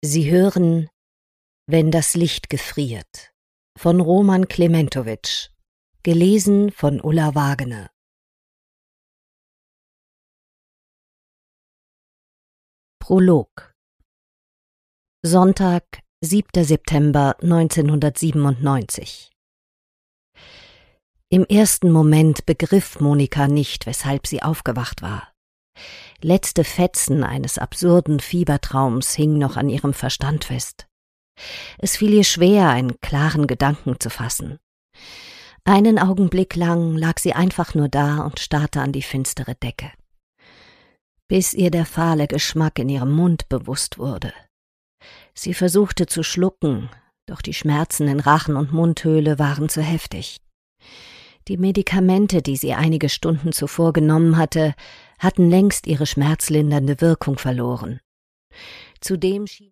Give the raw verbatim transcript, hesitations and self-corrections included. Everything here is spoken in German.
Sie hören »Wenn das Licht gefriert« von Roman Klementowitsch, gelesen von Ulla Wagener. Prolog. Sonntag, siebter September neunzehnhundertsiebenundneunzig. Im ersten Moment begriff Monika nicht, weshalb sie aufgewacht war. Letzte Fetzen eines absurden Fiebertraums hingen noch an ihrem Verstand fest. Es fiel ihr schwer, einen klaren Gedanken zu fassen. Einen Augenblick lang lag sie einfach nur da und starrte an die finstere Decke, bis ihr der fahle Geschmack in ihrem Mund bewusst wurde. Sie versuchte zu schlucken, doch die Schmerzen in Rachen und Mundhöhle waren zu heftig. Die Medikamente, die sie einige Stunden zuvor genommen hatte, hatten längst ihre schmerzlindernde Wirkung verloren. Zudem schien